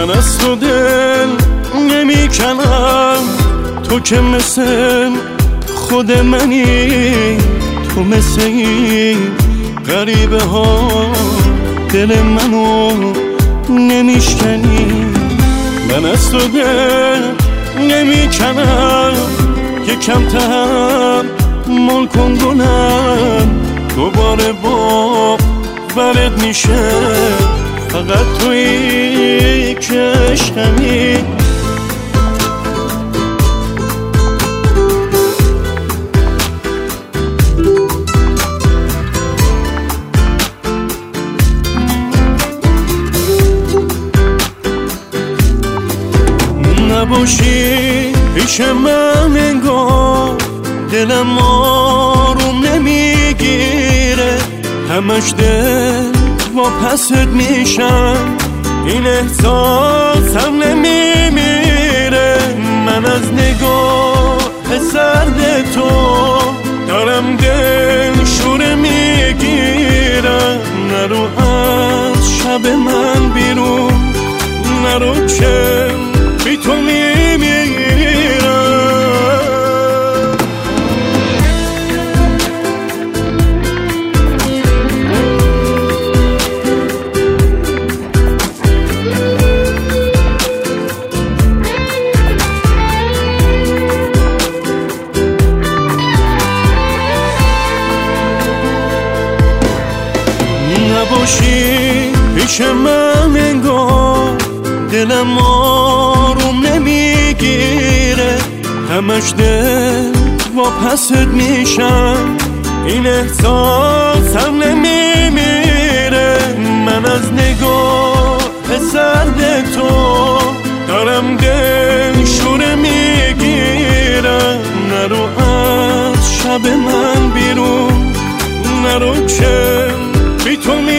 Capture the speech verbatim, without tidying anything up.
من از تو دل نمی کنم، تو که مثل خود منی، تو مثل این غریبه ها دل منو نمیشکنی. من از تو دل نمی کنم، یکم تحمل کن گلم، دوباره با برد میشه فقط تویی که عشقمی. نباشی پیش من انگار دلم آروم نمیگیره، همش دل واپست میشم، این احساسم نمیمیره. من از نگاه سرد تو دارم دل شوره میگیرم، نرو از شب من بیرون، نرو که بی تو میمیرم. نباشی پیش من انگار دلم آروم نمیگیره، همش دل واپست میشم، این احساسم نمیمیره. من از نگاه سرد تو دارم دل شوره میگیرم، نرو از شب من بیرون، نرو که بی تو می